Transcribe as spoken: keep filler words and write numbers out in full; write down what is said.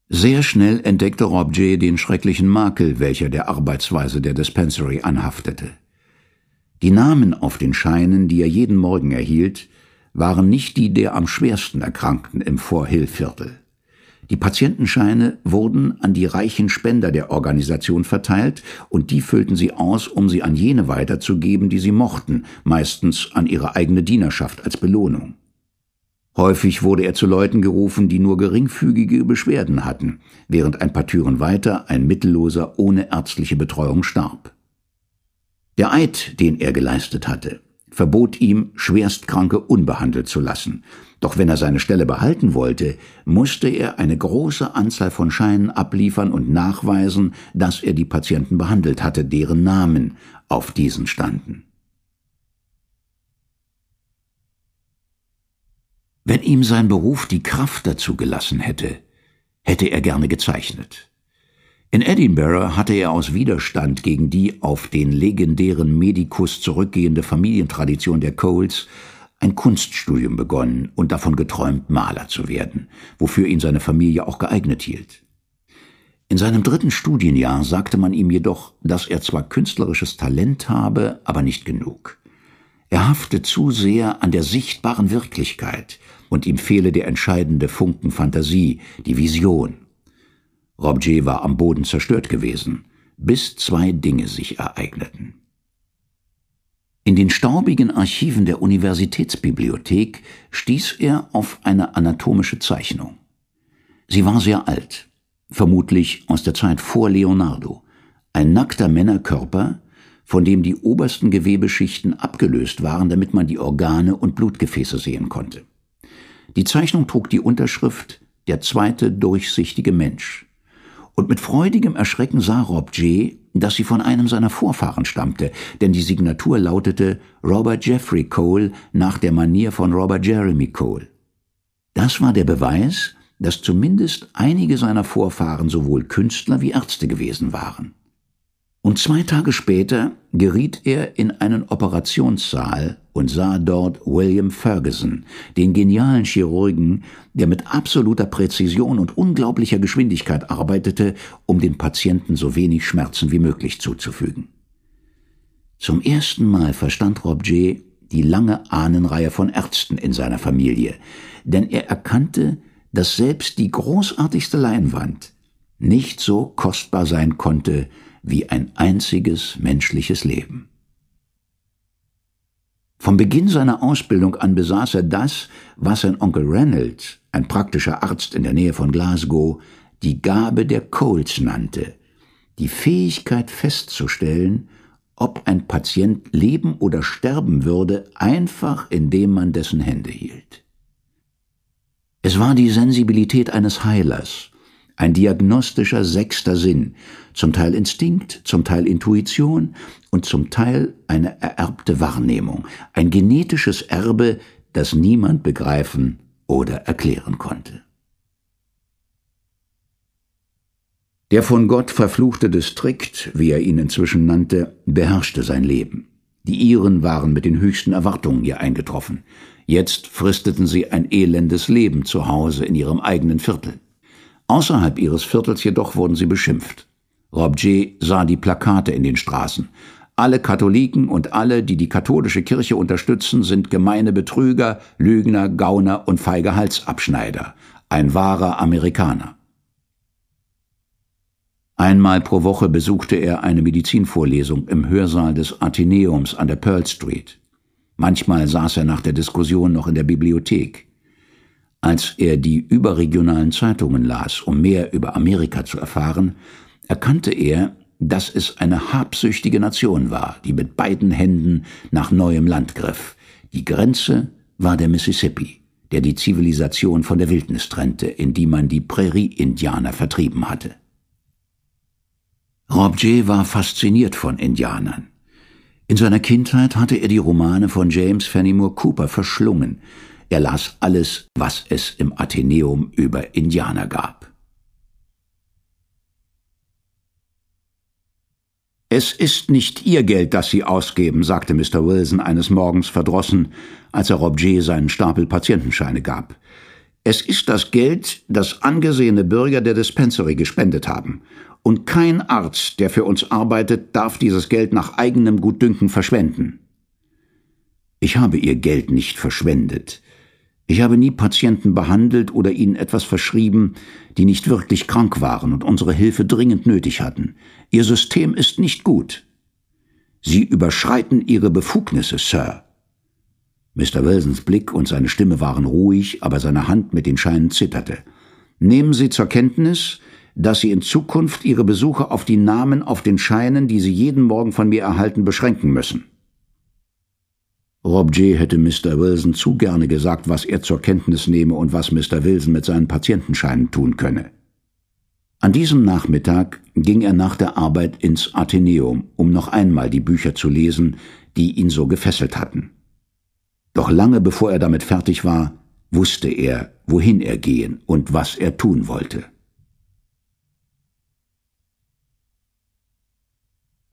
Sehr schnell entdeckte Rob J. den schrecklichen Makel, welcher der Arbeitsweise der Dispensary anhaftete. Die Namen auf den Scheinen, die er jeden Morgen erhielt, waren nicht die der am schwersten Erkrankten im Fort Hill-Viertel. Die Patientenscheine wurden an die reichen Spender der Organisation verteilt, und die füllten sie aus, um sie an jene weiterzugeben, die sie mochten, meistens an ihre eigene Dienerschaft als Belohnung. Häufig wurde er zu Leuten gerufen, die nur geringfügige Beschwerden hatten, während ein paar Türen weiter ein Mittelloser ohne ärztliche Betreuung starb. Der Eid, den er geleistet hatte, verbot ihm, Schwerstkranke unbehandelt zu lassen, doch wenn er seine Stelle behalten wollte, musste er eine große Anzahl von Scheinen abliefern und nachweisen, dass er die Patienten behandelt hatte, deren Namen auf diesen standen. Wenn ihm sein Beruf die Kraft dazu gelassen hätte, hätte er gerne gezeichnet. In Edinburgh hatte er aus Widerstand gegen die auf den legendären Medikus zurückgehende Familientradition der Coles ein Kunststudium begonnen und davon geträumt, Maler zu werden, wofür ihn seine Familie auch geeignet hielt. In seinem dritten Studienjahr sagte man ihm jedoch, dass er zwar künstlerisches Talent habe, aber nicht genug. Er hafte zu sehr an der sichtbaren Wirklichkeit, und ihm fehle der entscheidende Funken Fantasie, die Vision. Rob J. war am Boden zerstört gewesen, bis zwei Dinge sich ereigneten. In den staubigen Archiven der Universitätsbibliothek stieß er auf eine anatomische Zeichnung. Sie war sehr alt, vermutlich aus der Zeit vor Leonardo, ein nackter Männerkörper, von dem die obersten Gewebeschichten abgelöst waren, damit man die Organe und Blutgefäße sehen konnte. Die Zeichnung trug die Unterschrift »Der zweite durchsichtige Mensch«, und mit freudigem Erschrecken sah Rob J., dass sie von einem seiner Vorfahren stammte, denn die Signatur lautete Robert Jeffrey Cole nach der Manier von Robert Jeremy Cole. Das war der Beweis, dass zumindest einige seiner Vorfahren sowohl Künstler wie Ärzte gewesen waren. Und zwei Tage später geriet er in einen Operationssaal und sah dort William Ferguson, den genialen Chirurgen, der mit absoluter Präzision und unglaublicher Geschwindigkeit arbeitete, um den Patienten so wenig Schmerzen wie möglich zuzufügen. Zum ersten Mal verstand Rob J. die lange Ahnenreihe von Ärzten in seiner Familie, denn er erkannte, dass selbst die großartigste Leinwand nicht so kostbar sein konnte wie ein einziges menschliches Leben. Vom Beginn seiner Ausbildung an besaß er das, was sein Onkel Ranald, ein praktischer Arzt in der Nähe von Glasgow, die Gabe der Coles nannte, die Fähigkeit festzustellen, ob ein Patient leben oder sterben würde, einfach indem man dessen Hände hielt. Es war die Sensibilität eines Heilers, ein diagnostischer sechster Sinn, zum Teil Instinkt, zum Teil Intuition und zum Teil eine ererbte Wahrnehmung, ein genetisches Erbe, das niemand begreifen oder erklären konnte. Der von Gott verfluchte Distrikt, wie er ihn inzwischen nannte, beherrschte sein Leben. Die Iren waren mit den höchsten Erwartungen hier eingetroffen. Jetzt fristeten sie ein elendes Leben zu Hause in ihrem eigenen Viertel. Außerhalb ihres Viertels jedoch wurden sie beschimpft. Rob J. sah die Plakate in den Straßen. Alle Katholiken und alle, die die katholische Kirche unterstützen, sind gemeine Betrüger, Lügner, Gauner und feige Halsabschneider. Ein wahrer Amerikaner. Einmal pro Woche besuchte er eine Medizinvorlesung im Hörsaal des Athenäums an der Pearl Street. Manchmal saß er nach der Diskussion noch in der Bibliothek. Als er die überregionalen Zeitungen las, um mehr über Amerika zu erfahren, erkannte er, dass es eine habsüchtige Nation war, die mit beiden Händen nach neuem Land griff. Die Grenze war der Mississippi, der die Zivilisation von der Wildnis trennte, in die man die Prärie-Indianer vertrieben hatte. Rob J. war fasziniert von Indianern. In seiner Kindheit hatte er die Romane von James Fenimore Cooper verschlungen. Er las alles, was es im Athenäum über Indianer gab. »Es ist nicht Ihr Geld, das Sie ausgeben«, sagte Mister Wilson eines Morgens verdrossen, als er Rob J. seinen Stapel Patientenscheine gab. Es ist das Geld, das angesehene Bürger der Dispensary gespendet haben. Und kein Arzt, der für uns arbeitet, darf dieses Geld nach eigenem Gutdünken verschwenden. Ich habe Ihr Geld nicht verschwendet. Ich habe nie Patienten behandelt oder ihnen etwas verschrieben, die nicht wirklich krank waren und unsere Hilfe dringend nötig hatten. Ihr System ist nicht gut. Sie überschreiten Ihre Befugnisse, Sir. Mister Wilsons Blick und seine Stimme waren ruhig, aber seine Hand mit den Scheinen zitterte. Nehmen Sie zur Kenntnis, dass Sie in Zukunft Ihre Besuche auf die Namen auf den Scheinen, die Sie jeden Morgen von mir erhalten, beschränken müssen. Rob J. hätte Mister Wilson zu gerne gesagt, was er zur Kenntnis nehme und was Mister Wilson mit seinen Patientenscheinen tun könne. An diesem Nachmittag ging er nach der Arbeit ins Athenäum, um noch einmal die Bücher zu lesen, die ihn so gefesselt hatten. Doch lange bevor er damit fertig war, wusste er, wohin er gehen und was er tun wollte.